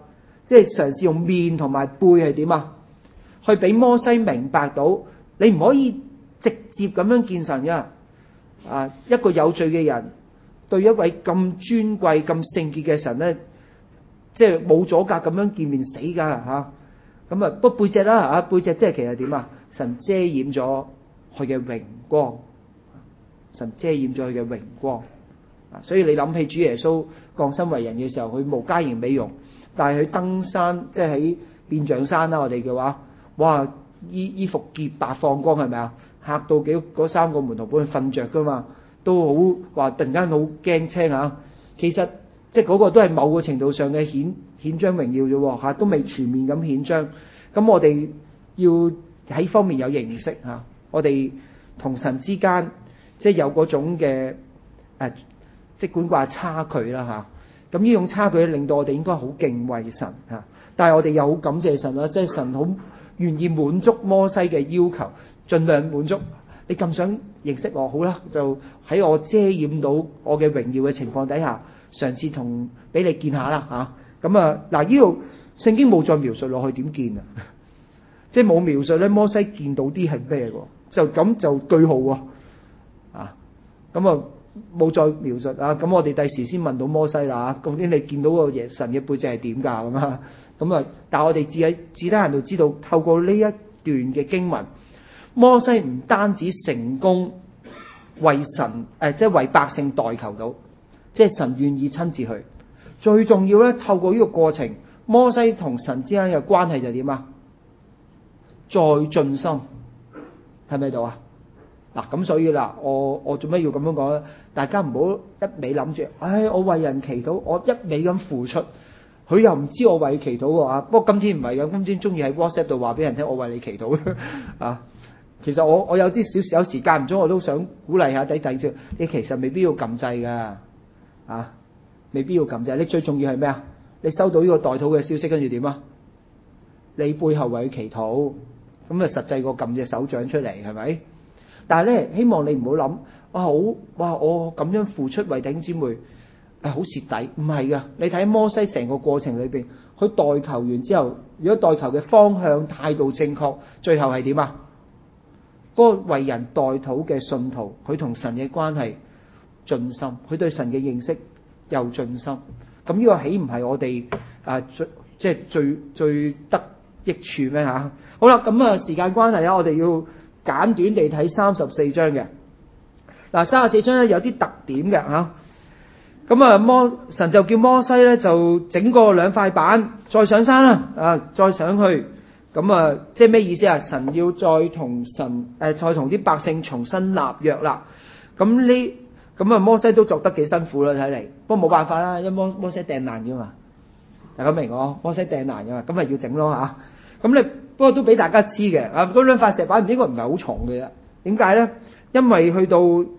即係嘗試用面同埋背係點啊？去俾摩西明白到，你唔可以直接咁樣見神㗎。一個有罪嘅人對一位咁尊貴、咁聖潔嘅神咧，即係冇阻隔咁樣見面死㗎嚇。咁不過背脊啦嚇，背脊即係其實點啊？神遮掩咗佢嘅榮光，神遮掩咗佢嘅榮光。所以你諗起主耶穌降生為人嘅時候，佢無佳形美容，但係佢登山，即係喺變像山啦，我哋嘅話，哇！衣服潔白放光係咪啊？嚇到嗰3個門徒本來瞓着噶嘛，都好話突然間好驚青嚇。其實即係嗰個都係某個程度上嘅顯彰榮耀啫喎嚇，都未全面咁顯彰。咁我哋要喺方面有認識嚇，我哋同神之間即係有嗰種嘅即管話差距啦嚇。咁呢種差距令到我哋應該好敬畏神嚇，但係我哋又好感謝神啦，即係神好願意滿足摩西嘅要求，盡量滿足。你咁想認識我，好啦，就喺我遮掩到我嘅榮耀嘅情況底下，嘗試俾你見下啦嚇。咁嗱，呢度聖經冇再描述落去點見啊，即係冇描述咧摩西見到啲係咩喎？就咁就句號喎咁冇再描述啊。咁我哋第時先問到摩西啦嚇，究竟你見到個神嘅背脊係點㗎咁啊？但係我哋只得閒就知道，透過呢一段嘅經文，摩西唔單止成功為神即係為百姓代求到，即係神願意親自去。最重要咧，透過呢個過程，摩西同神之間嘅關係就點啊？再進深，睇唔睇到啊？嗱，咁所以啦，我做咩要咁樣講咧？大家唔好一味諗住，我為人祈禱，我一味咁付出，佢又唔知我為佢祈禱喎。不過今天唔係咁，今天中意喺 WhatsApp 度話俾人聽，我為你祈禱其實我有啲有時間唔中，我都想鼓勵下弟兄，你其實未必要撳掣㗎未必要撳掣。你最重要係咩啊？你收到呢個代禱嘅消息，跟住點啊？你背後為佢祈禱，咁實際過撳隻手掌出嚟，係咪？但係咧，希望你唔好諗我咁樣付出為弟兄姊妹好蝕底，唔係噶。你睇摩西成個過程裏邊，佢代求完之後，如果代求嘅方向態度正確，最後係點啊？嗰個為人代禱嘅信徒，佢同神嘅關係盡心，佢對神嘅認識又盡心。咁呢個豈唔係我哋即係最得益處咩嚇？好啦，咁時間關係我哋要簡短地睇34章嘅。嗱，34章咧有啲特點嘅嚇。咁神就叫摩西咧就整個2塊板，再上山啦，再上去。咁即係咩意思啊？神要再同啲百姓重新立約啦。咁摩西都作得幾辛苦啦，睇嚟。不過冇辦法啦，因為摩西掟爛㗎嘛。大家明我？摩西掟爛㗎嘛，咁咪要整咯嚇。咁不過都俾大家知嘅。嗰2塊石板應該唔係好重嘅啫。點解咧？因為去到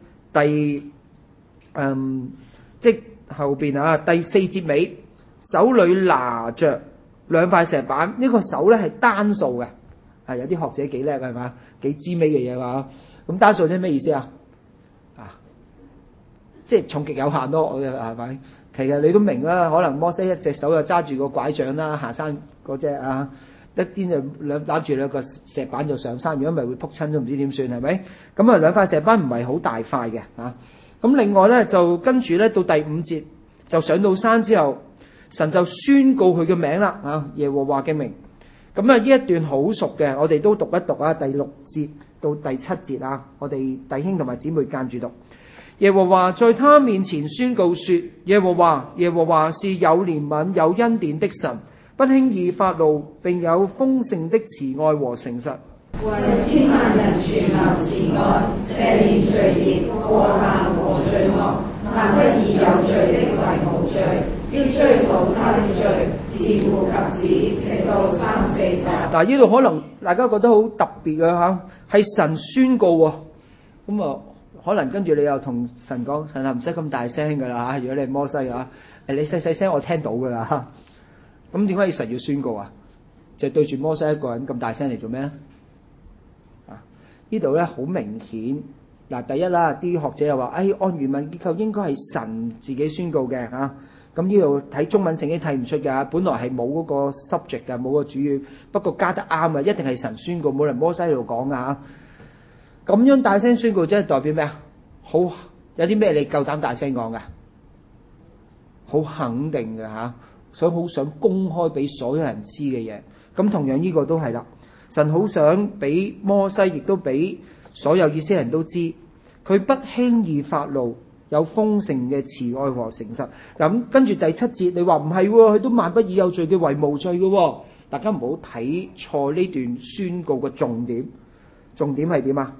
即係後邊第4節尾，手裏拿着2塊石板，呢個手咧係單數嘅。有啲學者幾叻係嘛？幾知味嘅嘢嘛？咁單數即係咩意思啊？即係重極有限咯，係咪？其實你都明啦，可能摩西一隻手就揸住個拐杖啦，下山嗰隻一邊就攬住2個石板就上山，如果唔係會撲親都唔知點算，係咪？咁2塊石板唔係好大塊嘅咁另外咧就跟住咧到第5節就上到山之後，神就宣告佢嘅名啦耶和華嘅名。咁呢一段好熟嘅，我哋都讀一讀第6節到第7節我哋弟兄同埋姊妹間住讀。耶和華在他面前宣告說：耶和華是有憐憫有恩典的神，不輕易發怒，並有豐盛的慈愛和誠實， 為千萬人存留慈愛，赦免罪孽、過犯和罪惡，但不以有罪的為無罪，要追討他的罪，自父及子，直到3、4代。 嗱，呢度可能大家覺得好特別嘅係神宣告喎。咁可能跟住你又同神講：神唔使咁大聲㗎啦，如果你係摩西你細細聲我聽到㗎啦。咁點解神要宣告啊？就對住摩西一個人咁大聲嚟做咩咧？呢度咧好明顯嗱，第一啦，啲學者又話，按原文結構應該係神自己宣告嘅嚇。咁呢度睇中文聖經睇唔出㗎，本來係冇嗰個 subject 㗎，冇個主語，不過加得啱啊，一定係神宣告，冇人摩西喺度講㗎嚇。咁樣大聲宣告即係代表咩啊？好，有啲咩你夠膽大聲講㗎？好肯定嘅嚇，好想公開俾所有人知嘅嘢。咁同樣呢個都係啦，神好想俾摩西，亦都俾所有以色列人都知，佢不輕易發怒，有豐盛嘅慈愛和誠實。咁跟住第七節，你話唔係喎，佢都萬不以有罪嘅為無罪嘅喎。大家唔好睇錯呢段宣告嘅重點，重點係點啊？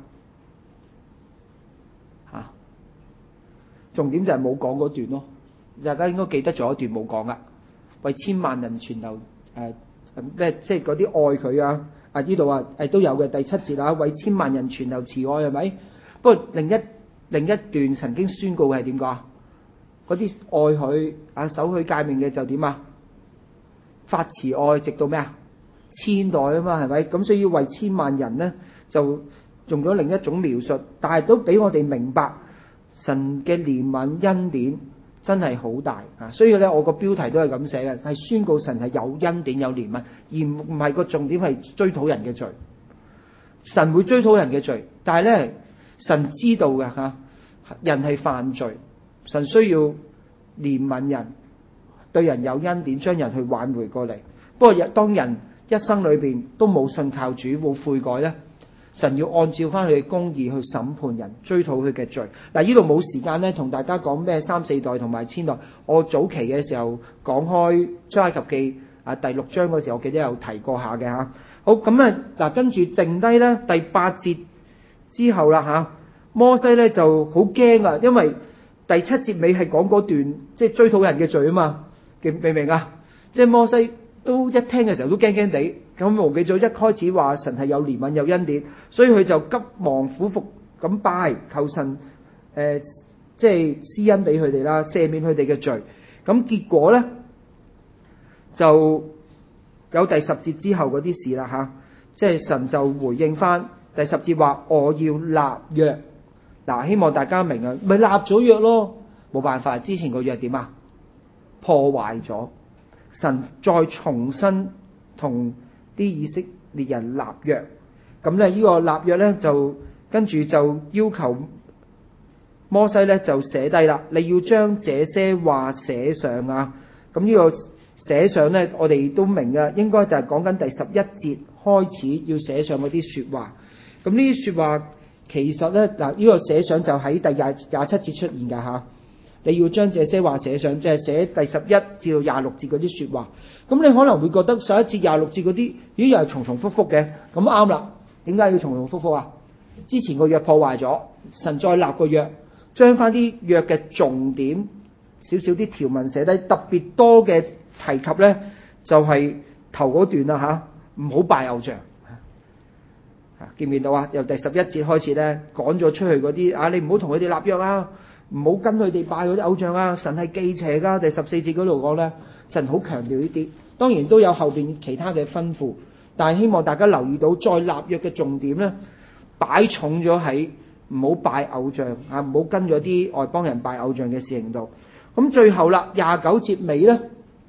嚇，重點就係冇講嗰段咯。大家應該記得咗一段冇講噶，為千萬人存留咩？即係嗰啲愛佢啊！呢度啊都有嘅第七節啊，為千萬人存留慈愛係咪？不過另一段曾經宣告係點講啊？嗰啲愛佢守佢誡命嘅就點啊？發慈愛直到咩啊？千代啊嘛係咪？咁所以要為千萬人呢，就用咗另一種描述，但係都俾我哋明白神嘅憐憫恩典真係好大啊！所以咧，我個標題都係咁寫嘅，係宣告神係有恩典有憐憫，而唔係個重點係追討人嘅罪。神會追討人嘅罪，但係咧，神知道嘅嚇，人係犯罪，神需要憐憫人，對人有恩典，將人去挽回過嚟。不過當人一生裏邊都冇信靠主，冇悔改咧，神要按照翻佢嘅公義去審判人，追討佢嘅罪。嗱，呢度冇時間咧，同大家講咩三四代同埋千代。我早期嘅時候講開出埃及記第6章嗰時候，我記得有提過下嘅嚇。好，咁啊嗱，跟住剩低咧第8節之後啦嚇，摩西咧就好驚啊，因為第7節尾係講嗰段即係追討人嘅罪啊嘛，明唔明啊？即係摩西都一聽嘅時候都驚驚地。咁忘記咗一開始話神係有憐憫有恩典，所以佢就急忙俯伏咁拜求神即係施恩俾佢哋啦，赦免佢哋嘅罪。咁結果咧就有第10節之後嗰啲事啦嚇，即係神就回應翻第10節話我要立約。嗱，希望大家明啊，咪立咗約咯，冇辦法，之前個約點啊？破壞咗，神再重新同啲以色列人立約，咁咧呢個立約咧就跟住就要求摩西咧就寫低啦，你要將這些話寫上啊。咁呢個寫上咧，我哋都明嘅，應該就係講緊第11節開始要寫上嗰啲説話。咁呢啲説話其實咧嗱，呢個寫上就喺第27節出現㗎嚇。你要將這些話寫上，即係寫第11至到26節嗰啲説話。咁你可能會覺得11節26節嗰啲，咦又係重重複複嘅，咁啱啦。點解要重重複複啊？之前個約破壞咗，神再立個約，將翻啲約嘅重點少少啲條文寫低，特別多嘅提及咧，就係頭嗰段啦嚇，唔好拜偶像。見唔見到啊？由第11節開始咧，趕咗出去嗰啲你唔好同佢哋立約啊，唔好跟佢哋拜嗰啲偶像啊，神係忌邪噶。第14節嗰度講咧，神好強調呢啲，當然都有後邊其他嘅吩咐，但係希望大家留意到，再立約嘅重點咧，擺重咗喺唔好拜偶像啊，唔好跟咗啲外邦人拜偶像嘅事情度。咁最後啦，29節尾咧，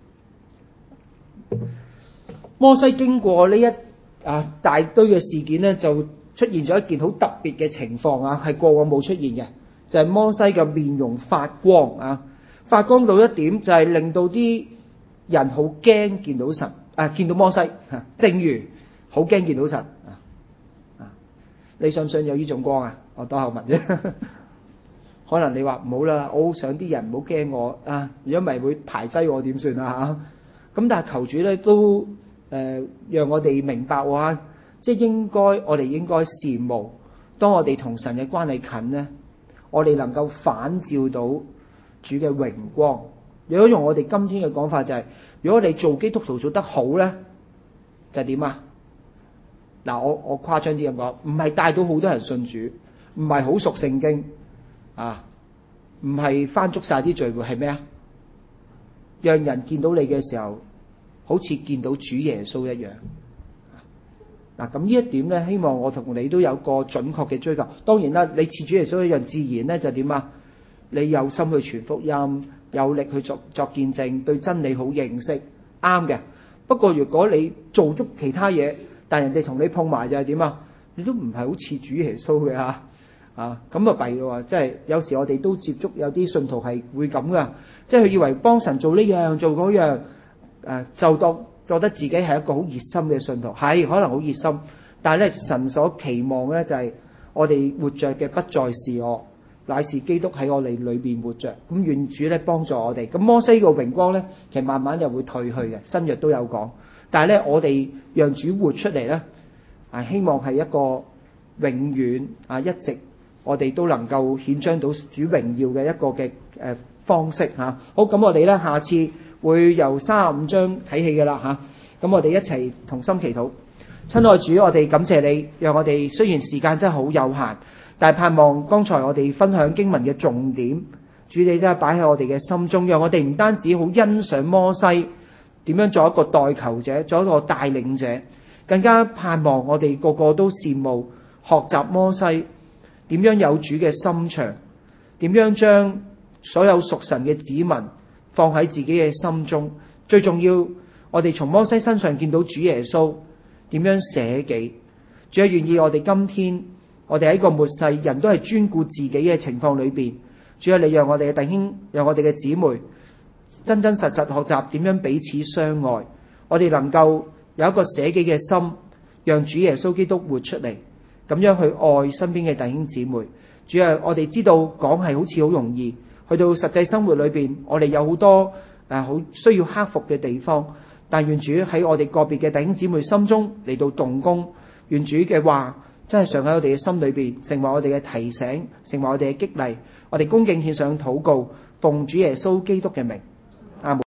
摩西經過呢大堆嘅事件咧，就出現咗一件好特別嘅情況啊，係過往冇出現嘅，就係摩西嘅面容發光啊，發光到一點就係令到啲人好驚見到神見到摩西正如好驚見到神你信唔信有呢種光啊？我多口問啫。可能你話唔好啦，我好想啲人唔好驚我如果唔係會排擠我點算啊嚇？咁但係求主咧都讓我哋明白即係我哋應該羨慕，當我哋同神嘅關係近咧，我哋能夠反照到主嘅榮光。如果用我哋今天嘅講法就係，如果我哋做基督徒做得好咧，就係點啊？嗱，我誇張啲咁講，唔係帶到好多人信主，唔係好熟聖經唔係翻足晒啲聚會，係咩啊？讓人見到你嘅時候，好似見到主耶穌一樣。 嗱，咁呢一點咧，希望我同你都有個準確嘅追求。當然啦，你似主耶穌一樣，自然咧就點啊？你有心去傳福音，有力去作見證，對真理好認識，啱嘅。不過如果你做足其他嘢，但人哋同你碰埋就係點啊？你都唔係好似主耶穌嘅嚇，咁啊弊咯喎！即係有時我哋都接觸有啲信徒係會咁噶，即係佢以為幫神做呢樣做嗰樣，就覺得自己係一個好熱心嘅信徒，係可能好熱心，但係咧神所期望咧就係我哋活着嘅不再是我，乃是基督喺我哋裏邊活着。咁願主咧幫助我哋。咁摩西個榮光咧，其實慢慢就會退去嘅，新約都有講。但係咧，我哋讓主活出嚟咧，希望係一個永遠一直我哋都能夠顯彰到主榮耀嘅一個嘅方式嚇。好，咁我哋咧下次會由35章睇起嘅啦嚇。咁我哋一齊同心祈禱。親愛主，我哋感謝你，讓我哋雖然時間真係好有限，但係盼望剛才我哋分享經文嘅重點，主你真係擺喺我哋嘅心中，讓我哋唔單止好欣賞摩西點樣做一個代求者，做一個帶領者，更加盼望我哋個個都羨慕學習摩西點樣有主嘅心腸，點樣將所有屬神嘅子民放喺自己嘅心中。最重要，我哋從摩西身上見到主耶穌點樣捨己。主啊，願意我哋今天我哋喺個末世人都係專顧自己嘅情況裏邊，主啊，你讓我哋嘅弟兄，讓我哋嘅姊妹真真實實學習點樣彼此相愛，我哋能夠有一個捨己嘅心，讓主耶穌基督活出嚟，咁樣去愛身邊嘅弟兄姊妹。主啊，我哋知道講係好似好容易，去到實際生活裏邊，我哋有好多好需要克服嘅地方，但願主喺我哋個別嘅弟兄姊妹心中嚟到動工，願主嘅話真係常喺我哋嘅心裏邊，成為我哋嘅提醒，成為我哋嘅激勵。我哋恭敬獻上禱告，奉主耶穌基督嘅名。